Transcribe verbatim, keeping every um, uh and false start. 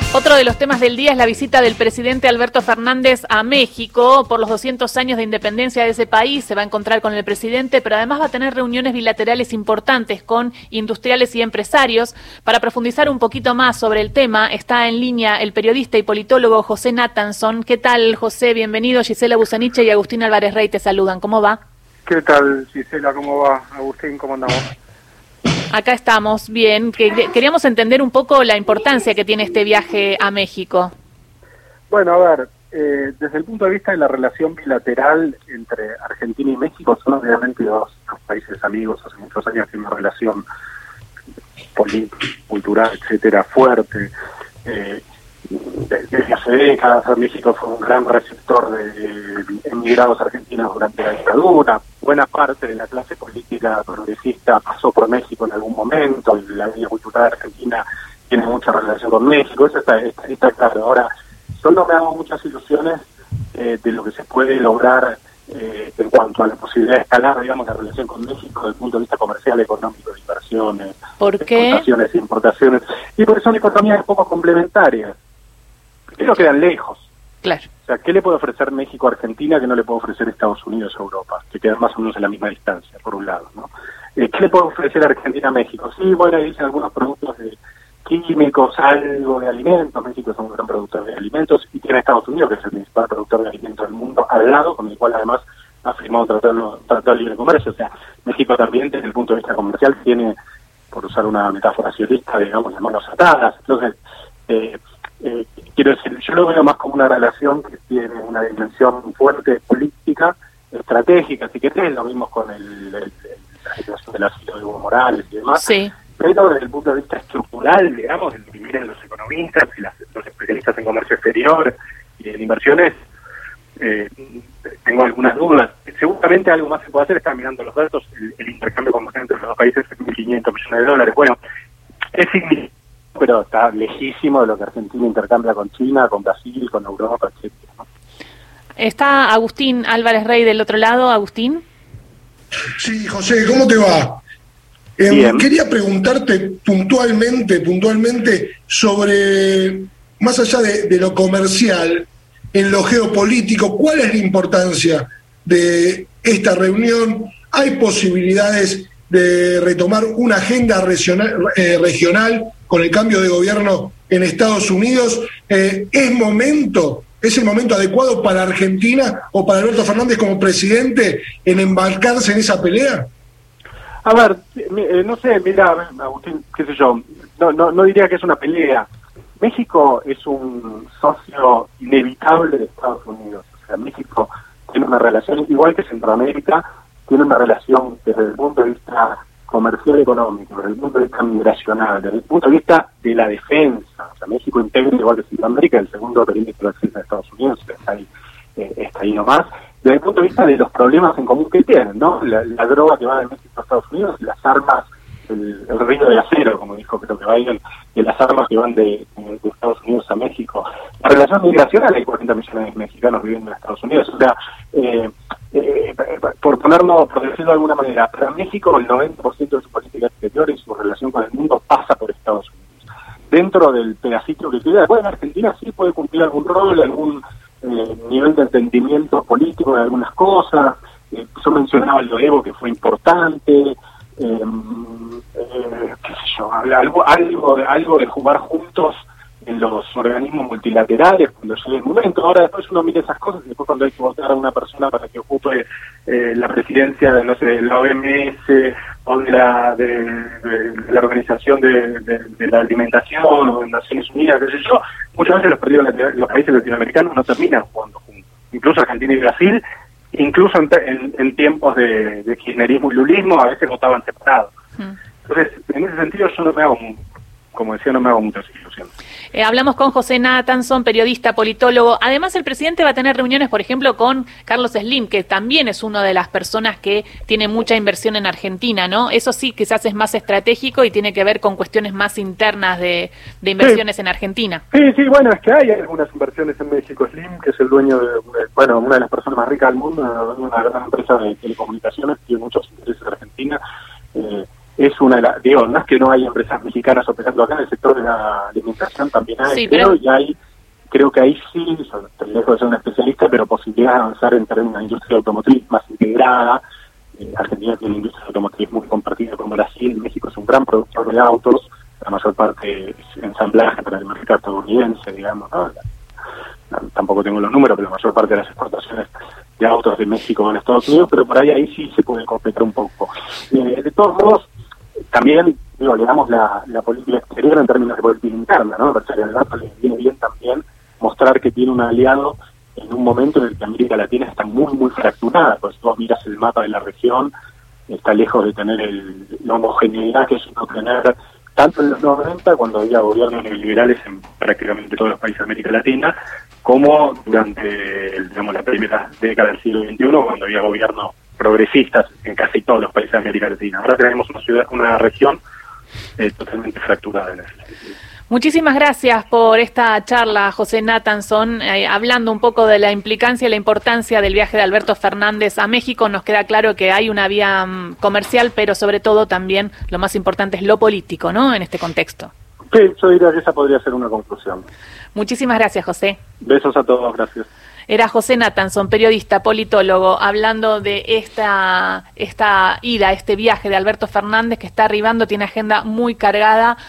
Otro de los temas del día es la visita del presidente Alberto Fernández a México. Por los doscientos años de independencia de ese país se va a encontrar con el presidente, pero además va a tener reuniones bilaterales importantes con industriales y empresarios. Para profundizar un poquito más sobre el tema, está en línea el periodista y politólogo José Nathanson. ¿Qué tal, José? Bienvenido. Gisela Busaniche y Agustín Álvarez Rey te saludan. ¿Cómo va? ¿Qué tal, Gisela? ¿Cómo va? Agustín, ¿cómo andamos? Acá estamos, bien. Queríamos entender un poco la importancia que tiene este viaje a México. Bueno, a ver, eh, desde el punto de vista de la relación bilateral entre Argentina y México, son obviamente dos, dos países amigos, hace muchos años tienen una relación política, cultural, etcétera, fuerte. Eh, desde hace décadas México fue un gran receptor de emigrados argentinos durante la dictadura. Buena parte de la clase política progresista pasó por México en algún momento, y la vida cultural argentina tiene mucha relación con México, eso está, está, está claro. Ahora, solo me hago muchas ilusiones eh, de lo que se puede lograr eh, en cuanto a la posibilidad de escalar, digamos, la relación con México desde el punto de vista comercial, económico, de inversiones, ¿Por qué? exportaciones, importaciones, y porque son economías poco complementarias, pero quedan lejos. Claro. O sea, ¿qué le puede ofrecer México a Argentina que no le puede ofrecer Estados Unidos a Europa? Que quedan más o menos en la misma distancia, por un lado, ¿no? Eh, ¿Qué le puede ofrecer Argentina a México? Sí, bueno, dicen algunos productos de químicos, algo de alimentos. México es un gran productor de alimentos y tiene Estados Unidos, que es el principal productor de alimentos del mundo, al lado, con el cual además ha firmado un tratado, tratado de libre comercio. O sea, México también, desde el punto de vista comercial, tiene, por usar una metáfora sionista, digamos, las manos atadas. Entonces, eh, Eh, quiero decir, yo lo veo más como una relación que tiene una dimensión fuerte política, estratégica, si querés, lo vimos con el, el, el, la situación del asilo de Evo Morales y demás, sí. Pero desde el punto de vista estructural, digamos, el que miren los economistas y las, los especialistas en comercio exterior y en inversiones, eh, tengo algunas dudas. Seguramente algo más se puede hacer, están mirando los datos, el, el intercambio comercial entre los dos países es mil quinientos millones de dólares. Bueno, es significativo, pero está lejísimo de lo que Argentina intercambia con China, con Brasil, con Europa, etcétera, ¿no? Está Agustín Álvarez Rey del otro lado. Agustín. Sí, José, ¿cómo te va? Eh, quería preguntarte puntualmente, puntualmente sobre, más allá de, de lo comercial, en lo geopolítico, ¿cuál es la importancia de esta reunión? ¿Hay posibilidades de retomar una agenda regional, eh, regional con el cambio de gobierno en Estados Unidos? Eh, ¿Es momento, es el momento adecuado para Argentina o para Alberto Fernández como presidente en embarcarse en esa pelea? A ver, eh, no sé, mira, Agustín, qué sé yo, no, no, no diría que es una pelea. México es un socio inevitable de Estados Unidos. O sea, México tiene una relación, igual que Centroamérica, tiene una relación desde el punto de vista comercial económico, desde el punto de vista migracional, desde el punto de vista de la defensa. O sea, México integra, igual que Centroamérica, el segundo perímetro de defensa de Estados Unidos, está ahí, eh, está ahí nomás. Desde el punto de vista de los problemas en común que tienen, ¿no? La, la droga que va de México a Estados Unidos, las armas, el, el río de acero, como dijo creo que Biden, de las armas que van de, de Estados Unidos a México. La relación migracional, hay cuarenta millones de mexicanos viviendo en Estados Unidos. O sea, eh, eh, por ponerlo, por decirlo de alguna manera, para México el noventa por ciento de su política exterior y su relación con el mundo pasa por Estados Unidos. Dentro del pedacito que queda, bueno, Argentina sí puede cumplir algún rol, algún eh, nivel de entendimiento político de algunas cosas. Eh, yo mencionaba lo de Evo, que fue importante. Eh, eh, qué sé yo, algo, algo, algo de jugar juntos en los organismos multilaterales cuando llegue el momento. Ahora después uno mira esas cosas y después cuando hay que votar a una persona para que ocupe eh, la presidencia de, no sé, de la O M S o de la, de, de, de la Organización de, de, de la Alimentación o de Naciones Unidas, qué sé yo, muchas veces los, perdidos, los países latinoamericanos no terminan jugando juntos. Incluso Argentina y Brasil, incluso en, en, en tiempos de, de kirchnerismo y lulismo, a veces votaban separados. Mm. Entonces, en ese sentido yo no me hago, como decía, no me hago muchas ilusiones. Eh, hablamos con José Nathanson, periodista, politólogo. Además, el presidente va a tener reuniones, por ejemplo, con Carlos Slim, que también es una de las personas que tiene mucha inversión en Argentina, ¿no? Eso sí, quizás es más estratégico y tiene que ver con cuestiones más internas de, de inversiones sí. en Argentina. Sí, sí, bueno, es que hay algunas inversiones en México. Slim, que es el dueño de, bueno, una de las personas más ricas del mundo, una gran empresa de telecomunicaciones, tiene muchos intereses en Argentina. Eh, es una, digo, no es que no hay empresas mexicanas operando acá en el sector de la alimentación, también hay, sí, creo, pero... y hay, creo que ahí sí, estoy lejos de ser un especialista, pero posibilidades de avanzar en términos de industria automotriz más integrada. Eh, Argentina tiene una industria automotriz muy compartida con Brasil, México es un gran productor de autos, la mayor parte es ensamblaje para el mercado estadounidense, digamos, ¿no? La, la, tampoco tengo los números, pero la mayor parte de las exportaciones de autos de México van a Estados Unidos, pero por ahí ahí sí se puede completar un poco. Eh, de todos modos, también, digo, le damos la, la política exterior en términos de política interna, ¿no? A Alberto le viene bien también mostrar que tiene un aliado en un momento en el que América Latina está muy, muy fracturada. Pues si vos miras el mapa de la región, está lejos de tener el, la homogeneidad que supo tener tanto en los noventa, cuando había gobiernos neoliberales en prácticamente todos los países de América Latina, como durante, digamos, la primera década del siglo veintiuno, cuando había gobiernos progresistas en casi todos los países de América Latina. Ahora tenemos una ciudad, una región eh, totalmente fracturada en ese sentido. Muchísimas gracias por esta charla, José Nathanson, eh, hablando un poco de la implicancia y la importancia del viaje de Alberto Fernández a México. Nos queda claro que hay una vía um, comercial, pero sobre todo también lo más importante es lo político, ¿no?, en este contexto. Sí, yo diría que esa podría ser una conclusión. Muchísimas gracias, José. Besos a todos, gracias. Era José Nathanson, periodista, politólogo, hablando de esta, esta ida, este viaje de Alberto Fernández que está arribando, tiene agenda muy cargada.